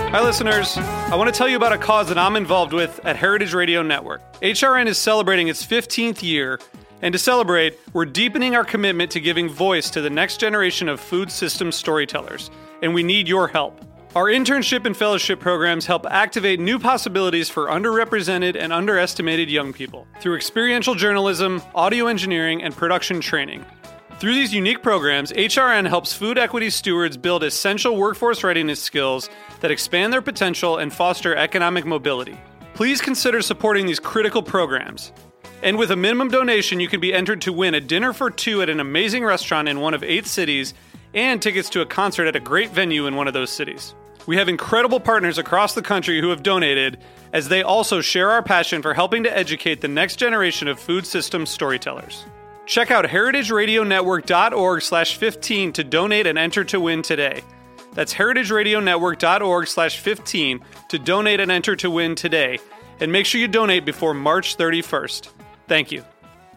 Hi, listeners. I want to tell you about a cause that I'm involved with at Heritage Radio Network. HRN is celebrating its 15th year, and to celebrate, we're deepening our commitment to giving voice to the next generation of food systems storytellers, and we need your help. Our internship and fellowship programs help activate new possibilities for underrepresented and underestimated young people through experiential journalism, audio engineering, and production training. Through these unique programs, HRN helps food equity stewards build essential workforce readiness skills that expand their potential and foster economic mobility. Please consider supporting these critical programs. And with a minimum donation, you can be entered to win a dinner for two at an amazing restaurant in one of 8 cities and tickets to a concert at a great venue in one of those cities. We have incredible partners across the country who have donated, as they also share our passion for helping to educate the next generation of food systems storytellers. Check out heritageradionetwork.org/15 to donate and enter to win today. That's heritageradionetwork.org/15 to donate and enter to win today. And make sure you donate before March 31st. Thank you.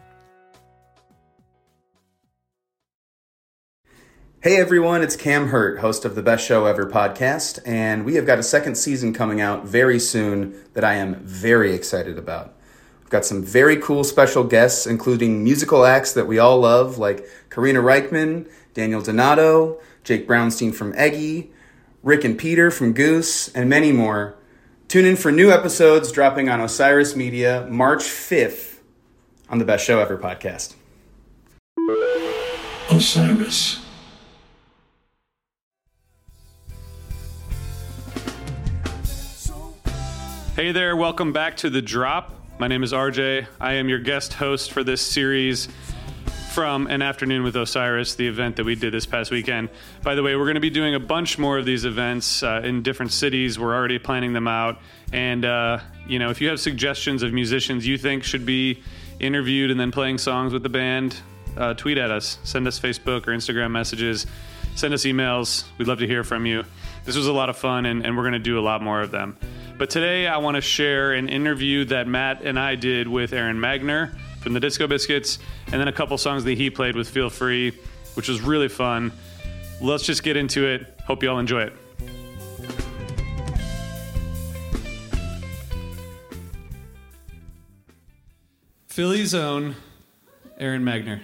Hey everyone, it's Cam Hurt, host of the Best Show Ever podcast, and we have got a second season coming out very soon that I am very excited about. We've got some very cool special guests, including musical acts that we all love, like Karina Reichman, Daniel Donato, Jake Brownstein from Eggy, Rick and Peter from Goose, and many more. Tune in for new episodes dropping on Osiris Media March 5th on the Best Show Ever podcast. Osiris. Hey there, welcome back to The Drop. My name is RJ. I am your guest host for this series from An Afternoon with Osiris, the event that we did this past weekend. By the way, we're going to be doing a bunch more of these events in different cities. We're already planning them out. And, if you have suggestions of musicians you think should be interviewed and then playing songs with the band, tweet at us. Send us Facebook or Instagram messages. Send us emails. We'd love to hear from you. This was a lot of fun, and we're going to do a lot more of them. But today I want to share an interview that Matt and I did with Aaron Magner from the Disco Biscuits, and then a couple songs that he played with Feel Free, which was really fun. Let's just get into it. Hope you all enjoy it. Philly's own Aaron Magner.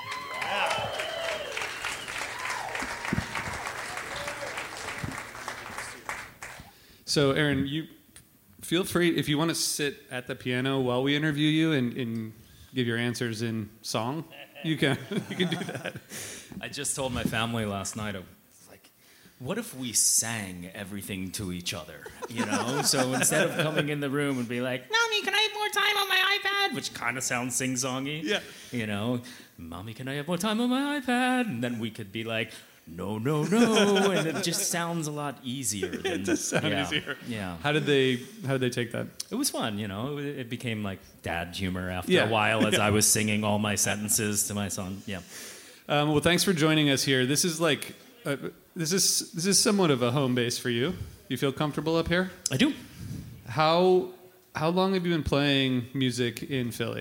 So, Aaron, you feel free, if you want to sit at the piano while we interview you and give your answers in song, you can do that. I just told my family last night, I was like, what if we sang everything to each other, So instead of coming in the room and be like, Mommy, can I have more time on my iPad? Which kind of sounds sing-songy. Yeah. Mommy, can I have more time on my iPad? And then we could be like, no, and it just sounds a lot easier. It does sound easier. Yeah. How did they take that? It was fun, It became like dad humor after a while as I was singing all my sentences to my son. Yeah. Well, thanks for joining us here. This is like this is somewhat of a home base for you. You feel comfortable up here? I do. How long have you been playing music in Philly?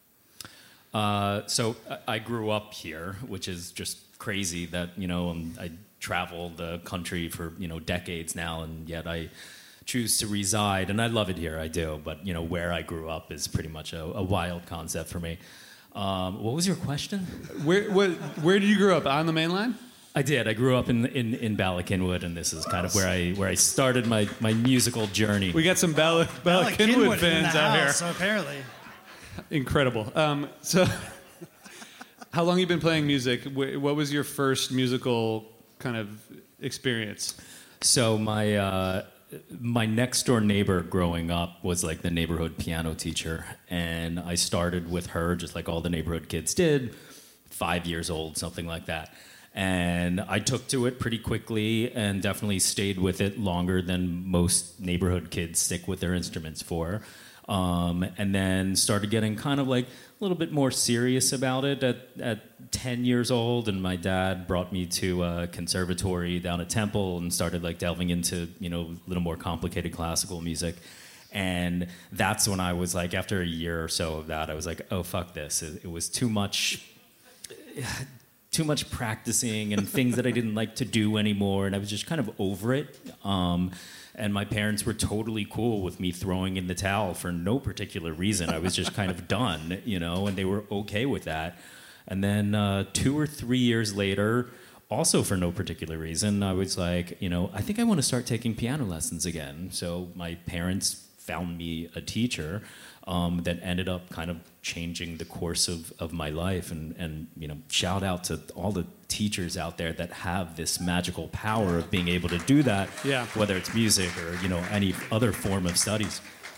So I grew up here, which is just crazy that, I travel the country for, decades now, and yet I choose to reside, and I love it here, I do, but, where I grew up is pretty much a wild concept for me. What was your question? Where did you grow up? On the main line? I did. I grew up in Bala Cynwyd, and this is kind of where I started my musical journey. We got some Bala Cynwyd fans out here. So apparently. Incredible. So... How long have you been playing music? What was your first musical kind of experience? So my next door neighbor growing up was like the neighborhood piano teacher, and I started with her just like all the neighborhood kids did, 5 years old, something like that. And I took to it pretty quickly and definitely stayed with it longer than most neighborhood kids stick with their instruments for. And then started getting kind of like a little bit more serious about it at 10 years old, and my dad brought me to a conservatory down at Temple and started like delving into, a little more complicated classical music. And that's when I was like, after a year or so of that, I was like, oh, fuck this. It was too much too much practicing and things that I didn't like to do anymore, and I was just kind of over it. And my parents were totally cool with me throwing in the towel for no particular reason. I was just kind of done, and they were okay with that. And then 2 or 3 years later, also for no particular reason, I was like, I think I want to start taking piano lessons again. So my parents found me a teacher that ended up kind of changing the course of my life. And shout out to all the teachers out there that have this magical power of being able to do that, whether it's music or any other form of studies.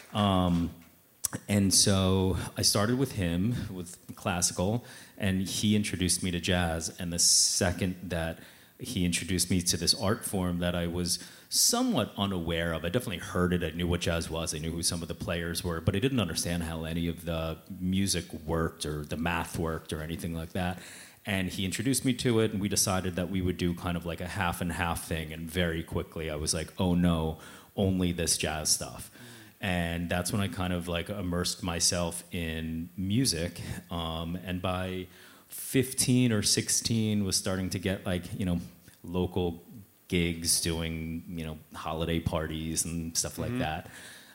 And so I started with him, with classical, and he introduced me to jazz. And the second that he introduced me to this art form that I was somewhat unaware of, I definitely heard it, I knew what jazz was, I knew who some of the players were, but I didn't understand how any of the music worked or the math worked or anything like that. And he introduced me to it, and we decided that we would do kind of like a half and half thing. And very quickly I was like, oh no, only this jazz stuff. And that's when I kind of like immersed myself in music. And by 15 or 16 was starting to get like, local gigs doing, holiday parties and stuff like that.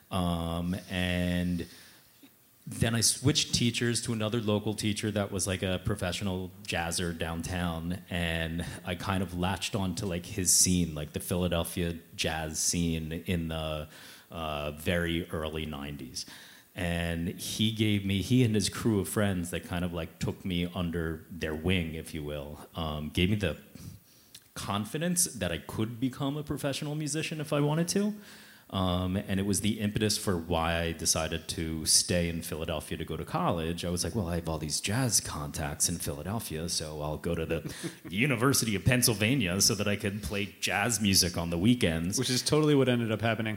And then I switched teachers to another local teacher that was like a professional jazzer downtown. And I kind of latched on to like his scene, like the Philadelphia jazz scene in the very early 90s. And he and his crew of friends that kind of like took me under their wing, if you will, gave me the confidence that I could become a professional musician if I wanted to. And it was the impetus for why I decided to stay in Philadelphia to go to college. I was like, well, I have all these jazz contacts in Philadelphia, so I'll go to the University of Pennsylvania so that I could play jazz music on the weekends. Which is totally what ended up happening.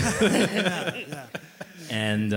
And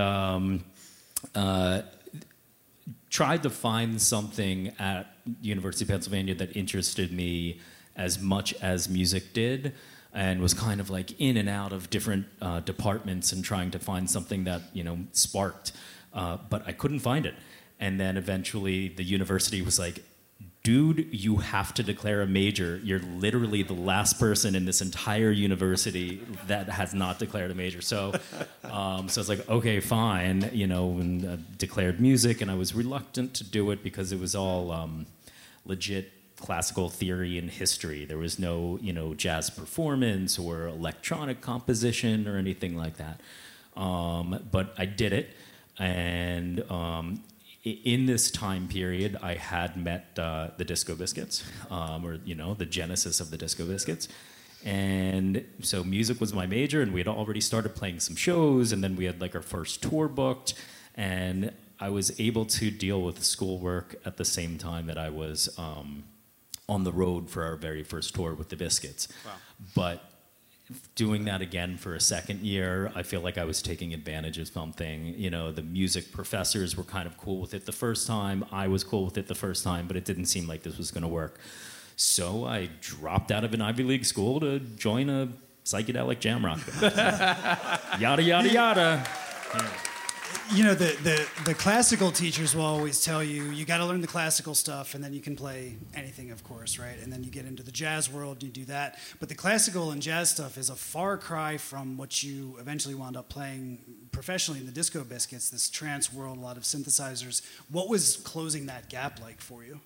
tried to find something at University of Pennsylvania that interested me as much as music did, and was kind of like in and out of different departments and trying to find something that sparked, but I couldn't find it. And then eventually the university was like, dude, you have to declare a major. You're literally the last person in this entire university that has not declared a major. So I was like, okay, fine, and declared music, and I was reluctant to do it because it was all legit classical theory and history. There was no, jazz performance or electronic composition or anything like that. But I did it, and in this time period, I had met the Disco Biscuits, or the genesis of the Disco Biscuits. And so music was my major, and we had already started playing some shows, and then we had like our first tour booked, and I was able to deal with schoolwork at the same time that I was on the road for our very first tour with the Biscuits. Wow. But doing that again for a second year, I feel like I was taking advantage of something. The music professors were kind of cool with it the first time. I was cool with it the first time, but it didn't seem like this was going to work. So I dropped out of an Ivy League school to join a psychedelic jam rock band. Yada, yada, yada. Yeah. The classical teachers will always tell you got to learn the classical stuff, and then you can play anything, of course, right? And then you get into the jazz world, and you do that. But the classical and jazz stuff is a far cry from what you eventually wound up playing professionally in the Disco Biscuits, this trance world, a lot of synthesizers. What was closing that gap like for you?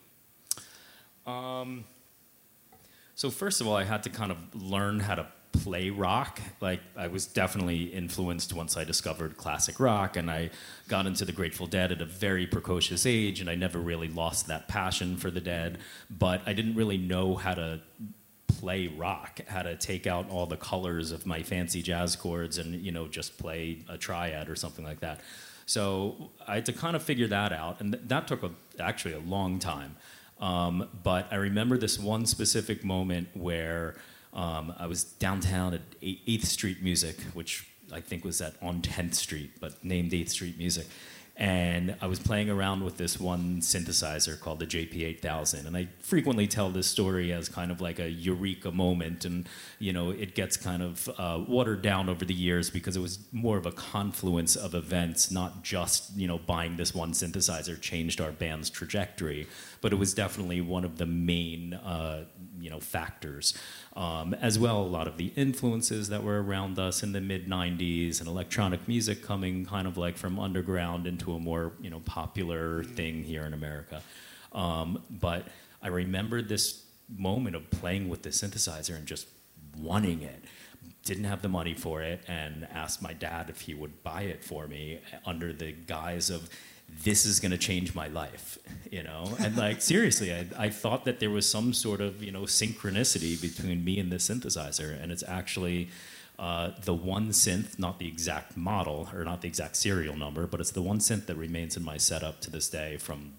So first of all, I had to kind of learn how to play rock. Like, I was definitely influenced once I discovered classic rock, and I got into the Grateful Dead at a very precocious age, and I never really lost that passion for the Dead, but I didn't really know how to play rock, how to take out all the colors of my fancy jazz chords and, just play a triad or something like that. So I had to kind of figure that out, and that took actually a long time. But I remember this one specific moment where I was downtown at 8th Street Music, which I think was on 10th Street, but named 8th Street Music. And I was playing around with this one synthesizer called the JP8000. And I frequently tell this story as kind of like a eureka moment. And, you know, it gets kind of watered down over the years because it was more of a confluence of events, not just, you know, buying this one synthesizer changed our band's trajectory. But it was definitely one of the main, you know, factors. As well, a lot of the influences that were around us in the mid-90s and electronic music coming kind of like from underground into a more, you know, popular thing here in America. But I remember this moment of playing with the synthesizer and just wanting it. Didn't have the money for it and asked my dad if he would buy it for me under the guise of, this is going to change my life, you know? And like, seriously, I thought that there was some sort of, you know, synchronicity between me and the synthesizer. And it's actually the one synth, not the exact model or not the exact serial number, but it's the one synth that remains in my setup to this day from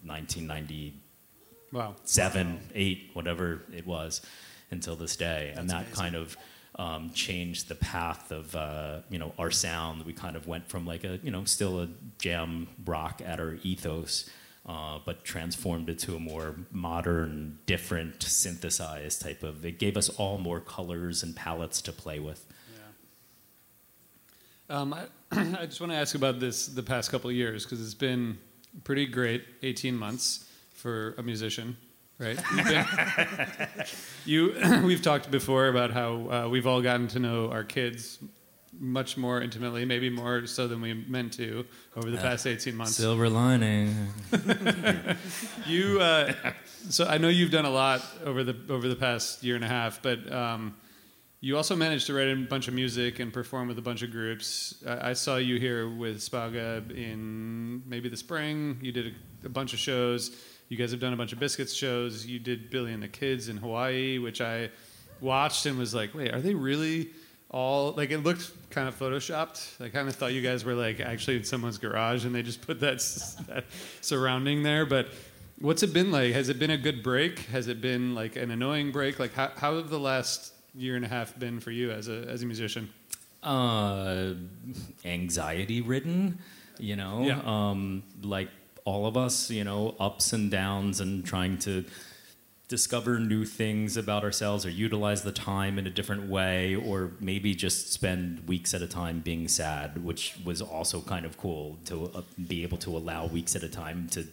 1997, 8, whatever it was, until this day. That's and that amazing. kind of changed the path of you know, our sound. We kind of went from like a, you know, still a jam rock at our ethos, but transformed it to a more modern, different, synthesized type of. It gave us all more colors and palettes to play with. I just want to ask about the past couple of years, because it's been a pretty great 18 months for a musician. Right. We've talked before about how we've all gotten to know our kids much more intimately, maybe more so than we meant to over the past 18 months. Silver lining. So I know you've done a lot over the past year and a half, but you also managed to write a bunch of music and perform with a bunch of groups. I saw you here with Spaga in maybe the spring. You did a bunch of shows. You guys have done a bunch of Biscuits shows. You did Billy and the Kids in Hawaii, which I watched and was like, wait, are they really all... Like, it looked kind of photoshopped. I kind of thought you guys were, like, actually in someone's garage and they just put that surrounding there. But what's it been like? Has it been a good break? Has it been, like, an annoying break? Like, how have the last year and a half been for you as a musician? Anxiety-ridden, you know? Yeah. Like, all of us, you know, ups and downs and trying to discover new things about ourselves or utilize the time in a different way, or maybe just spend weeks at a time being sad, which was also kind of cool to be able to allow weeks at a time to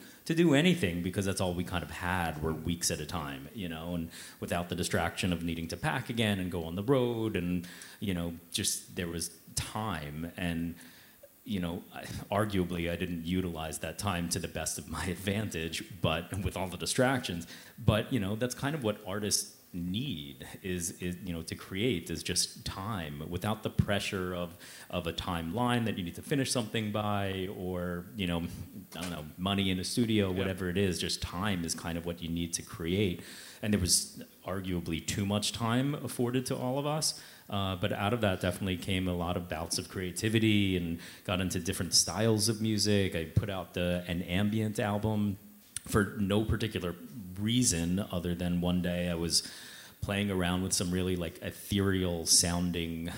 do anything, because that's all we kind of had were weeks at a time, you know, and without the distraction of needing to pack again and go on the road, and, you know, just there was time. And you know, arguably I didn't utilize that time to the best of my advantage, but with all the distractions. But, you know, that's kind of what artists need is you know, to create, is just time without the pressure of a timeline that you need to finish something by, or, you know, I don't know, money in a studio, whatever it is. Just time is kind of what you need to create. And there was arguably too much time afforded to all of us. But out of that definitely came a lot of bouts of creativity and got into different styles of music. I put out an ambient album for no particular reason other than one day I was playing around with some really like ethereal sounding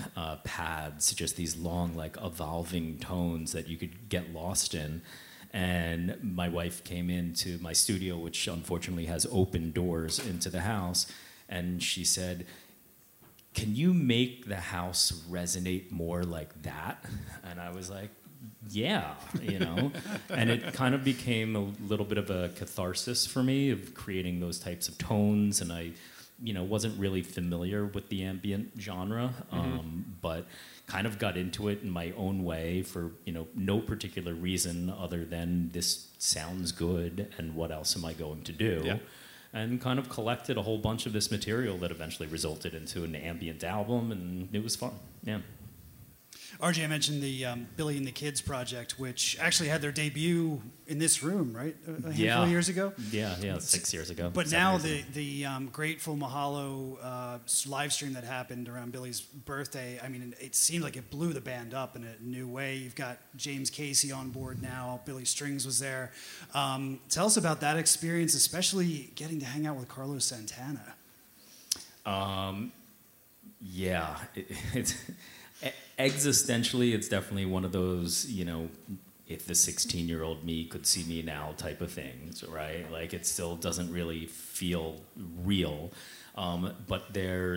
pads, just these long like evolving tones that you could get lost in. And my wife came into my studio, which unfortunately has open doors into the house, and she said, "Can you make the house resonate more like that?" And I was like, yeah, you know. And it kind of became a little bit of a catharsis for me of creating those types of tones. And I, you know, wasn't really familiar with the ambient genre, but kind of got into it in my own way for, you know, no particular reason other than this sounds good and what else am I going to do? Yeah. And kind of collected a whole bunch of this material that eventually resulted into an ambient album, and it was fun. Yeah. RJ mentioned the Billy and the Kids project, which actually had their debut in this room, right? A handful of years ago? Yeah, 6 years ago. But now the Grateful Mahalo live stream that happened around Billy's birthday, I mean, it seemed like it blew the band up in a new way. You've got James Casey on board now. Billy Strings was there. Tell us about that experience, especially getting to hang out with Carlos Santana. It's... Existentially, it's definitely one of those, you know, if the 16-year-old me could see me now type of things, right? Like it still doesn't really feel real. But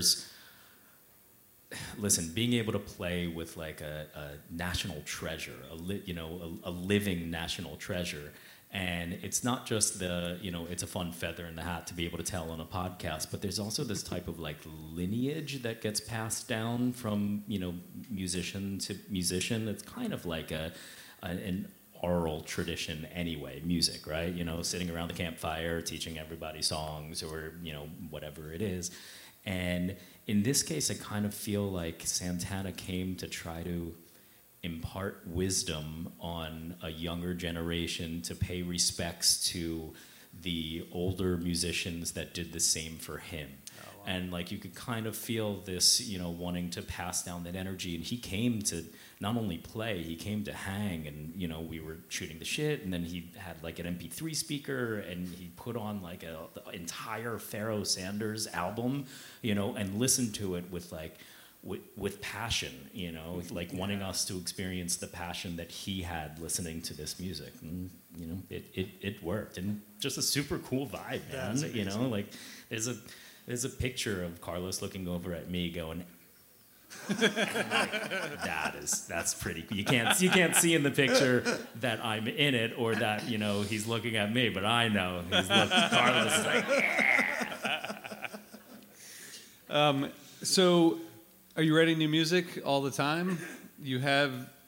listen, being able to play with like a national treasure, a living national treasure. And it's not just it's a fun feather in the hat to be able to tell on a podcast, but there's also this type of like lineage that gets passed down from, musician to musician. It's kind of like an oral tradition anyway, music, right? Sitting around the campfire, teaching everybody songs or, whatever it is. And in this case, I kind of feel like Santana came to try to impart wisdom on a younger generation, to pay respects to the older musicians that did the same for him. Oh, wow. And like you could kind of feel this, wanting to pass down that energy. And he came to not only play, he came to hang, and we were shooting the shit, and then he had like an MP3 speaker, and he put on like the entire Pharoah Sanders album, and listened to it with like with passion, like wanting us to experience the passion that he had listening to this music. And, it worked. And just a super cool vibe, man. Like there's a picture of Carlos looking over at me going, that's pretty cool. You can't see in the picture that I'm in it or that, he's looking at me, but I know Carlos is like, yeah. So are you writing new music all the time? You have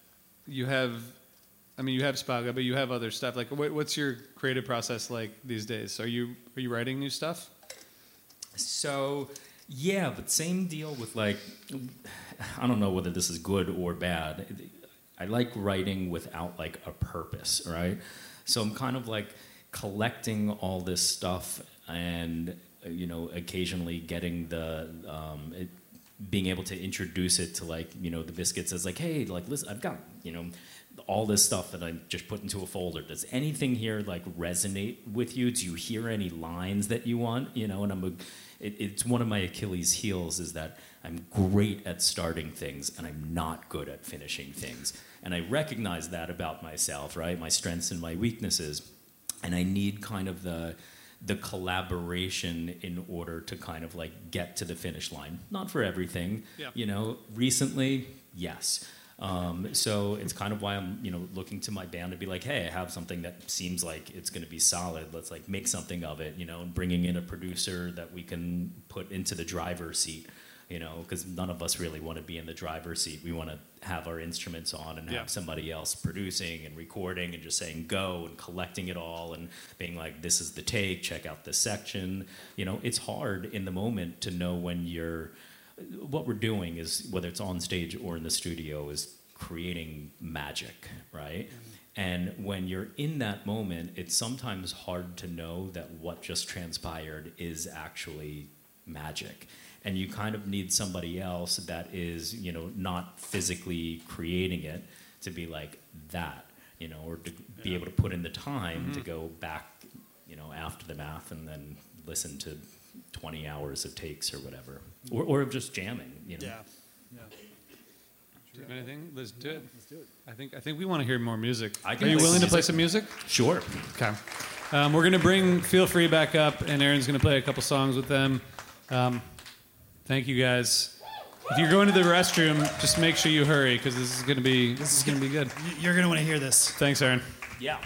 Spaga, but you have other stuff. Like, what's your creative process like these days? Are you writing new stuff? So, yeah, but same deal with like, I don't know whether this is good or bad. I like writing without like a purpose, right? So I'm kind of like collecting all this stuff and, occasionally getting being able to introduce it to like, the Biscuits as like, hey, like, listen, I've got, all this stuff that I just put into a folder. Does anything here like resonate with you? Do you hear any lines that you want? And it's one of my Achilles heels is that I'm great at starting things and I'm not good at finishing things. And I recognize that about myself, right? My strengths and my weaknesses. And I need kind of the collaboration in order to kind of like get to the finish line. Not for everything, recently, yes. So it's kind of why I'm, looking to my band to be like, hey, I have something that seems like it's going to be solid. Let's like make something of it, and bringing in a producer that we can put into the driver's seat, because none of us really want to be in the driver's seat. We want to have our instruments on and have somebody else producing and recording and just saying go and collecting it all and being like, this is the take, check out this section. It's hard in the moment to know when what we're doing is, whether it's on stage or in the studio, is creating magic, right? And when you're in that moment, it's sometimes hard to know that what just transpired is actually magic. And you kind of need somebody else that is, not physically creating it to be like that, or to be able to put in the time to go back, after the math and then listen to 20 hours of takes or whatever, or just jamming, Yeah. Anything? Let's do it. I think we want to hear more music. Are you play willing some to play music. some music? Sure. Okay. We're gonna bring Feel Free back up, and Aaron's gonna play a couple songs with them. Thank you guys. If you're going to the restroom, just make sure you hurry because this is gonna be good. You're gonna want to hear this. Thanks, Aaron. Yeah.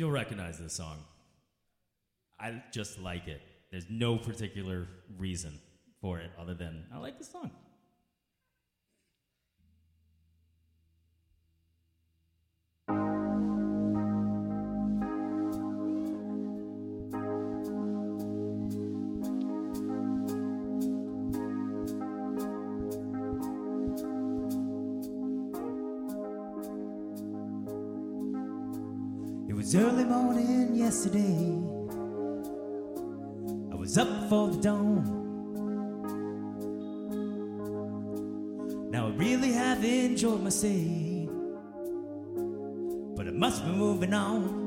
You'll recognize this song. I just like it. There's no particular reason for it other than I like the song. It was early morning yesterday. I was up before the dawn. Now I really have enjoyed my stay, but I must be moving on.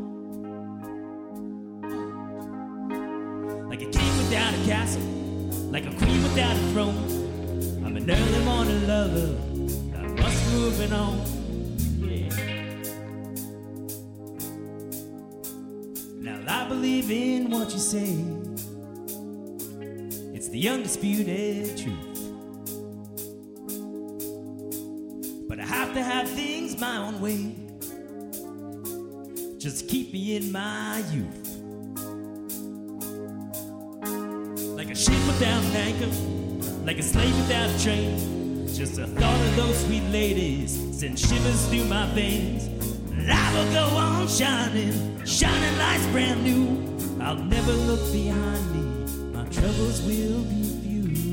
Like a king without a castle, like a queen without a throne. I'm an early morning lover, I must be moving on. I believe in what you say. It's the undisputed truth. But I have to have things my own way, just to keep me in my youth. Like a ship without an anchor, like a slave without a train. Just the thought of those sweet ladies sends shivers through my veins. I will go on shining, shining lights brand new. I'll never look behind me, my troubles will be few.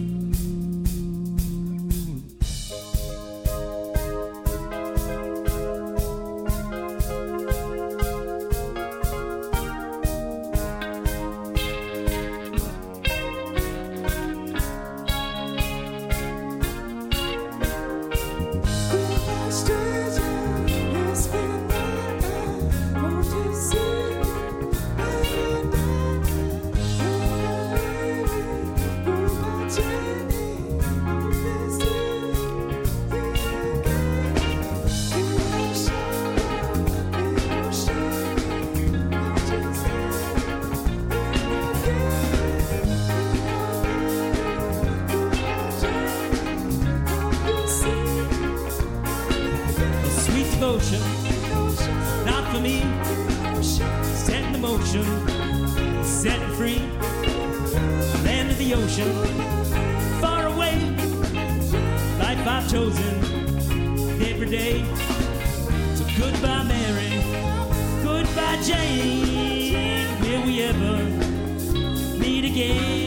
Not for me, set in motion, set free, land of the ocean, far away, life I've chosen, every day. So goodbye Mary, goodbye Jane, will we ever meet again?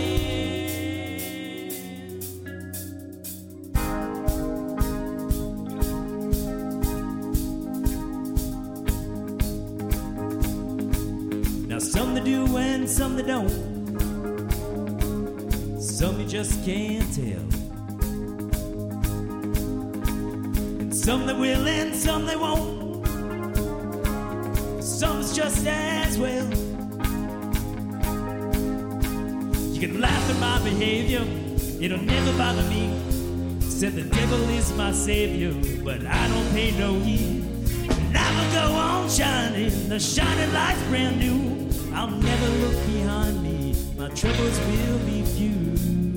Some they do and some they don't. Some you just can't tell. And some they will and some they won't. Some's just as well. You can laugh at my behavior, it'll never bother me. Said the devil is my savior, but I don't pay no heed. And I will go on shining, the shining light's brand new. I'll never look behind me, my troubles will be few.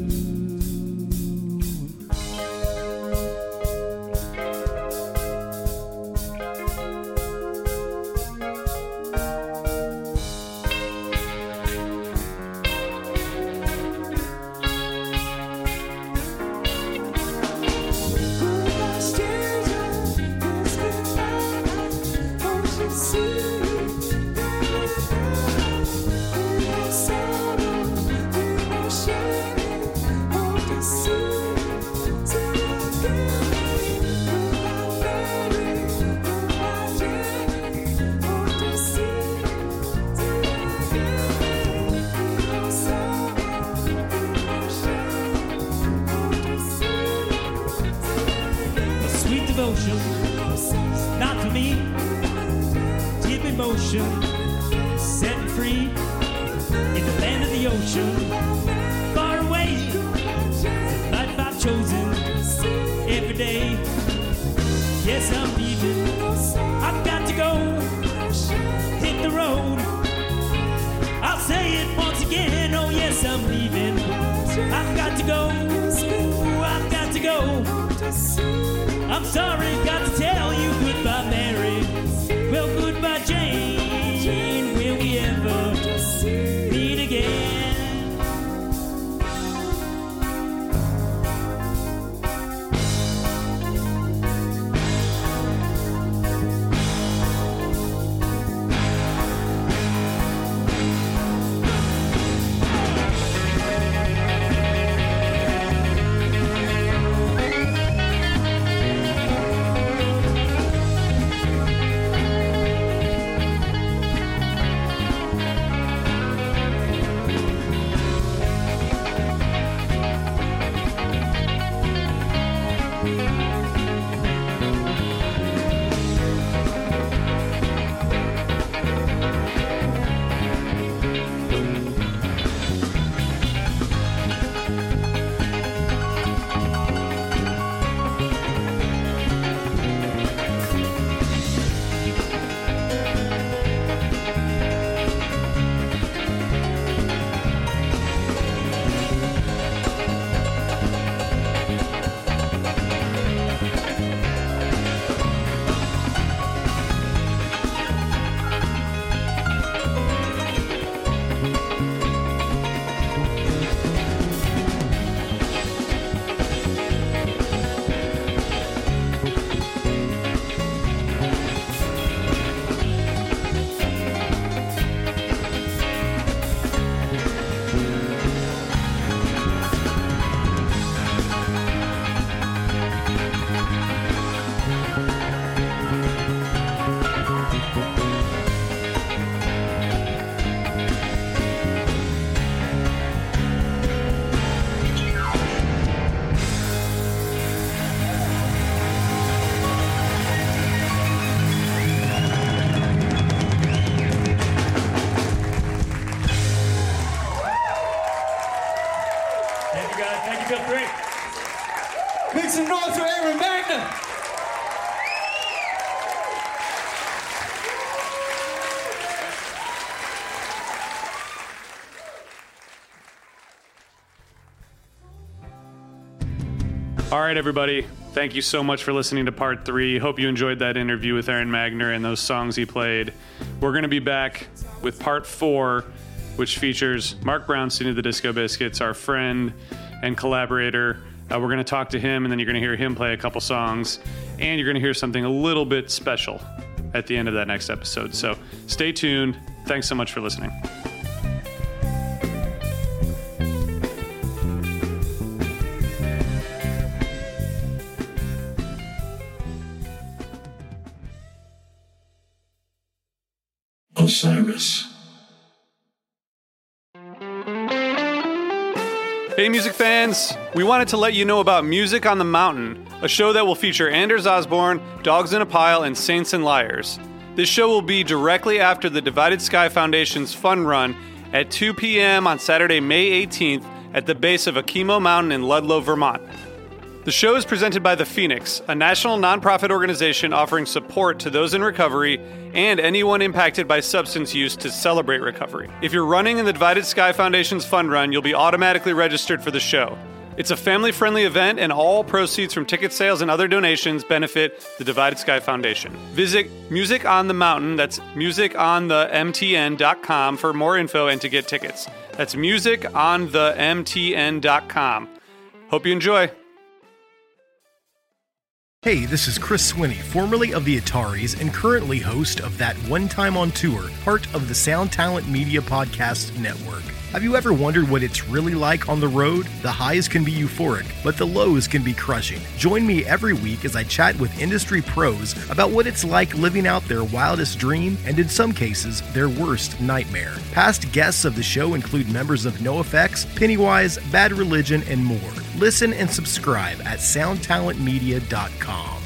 Devotion, not for me. Deep emotion, set free in the land of the ocean, far away. The life I've chosen every day. Yes, I'm leaving. I've got to go. Hit the road. I'll say it once again. Oh yes, I'm leaving. I've got to go. I've got to go. I'm sorry, got to tell you goodbye, Mary. Well, goodbye, Jane. Thank you, guys. Thank you, feel great. Make some noise for Aaron Magna. All right, everybody. Thank you so much for listening to part 3. Hope you enjoyed that interview with Aaron Magner and those songs he played. We're going to be back with part 4, which features Mark Brownstein of the Disco Biscuits, our friend and collaborator. We're going to talk to him, and then you're going to hear him play a couple songs, and you're going to hear something a little bit special at the end of that next episode. So stay tuned. Thanks so much for listening. Osiris. Hey music fans, we wanted to let you know about Music on the Mountain, a show that will feature Anders Osborne, Dogs in a Pile, and Saints and Liars. This show will be directly after the Divided Sky Foundation's Fun Run at 2 p.m. on Saturday, May 18th at the base of Okemo Mountain in Ludlow, Vermont. The show is presented by The Phoenix, a national nonprofit organization offering support to those in recovery and anyone impacted by substance use to celebrate recovery. If you're running in the Divided Sky Foundation's Fun Run, you'll be automatically registered for the show. It's a family-friendly event, and all proceeds from ticket sales and other donations benefit the Divided Sky Foundation. Visit Music on the Mountain, that's musiconthemtn.com for more info and to get tickets. That's musiconthemtn.com. Hope you enjoy. Hey, this is Chris Swinney, formerly of the Ataris and currently host of That One Time on Tour, part of the Sound Talent Media Podcast Network. Have you ever wondered what it's really like on the road? The highs can be euphoric, but the lows can be crushing. Join me every week as I chat with industry pros about what it's like living out their wildest dream and, in some cases, their worst nightmare. Past guests of the show include members of NoFX, Pennywise, Bad Religion, and more. Listen and subscribe at soundtalentmedia.com.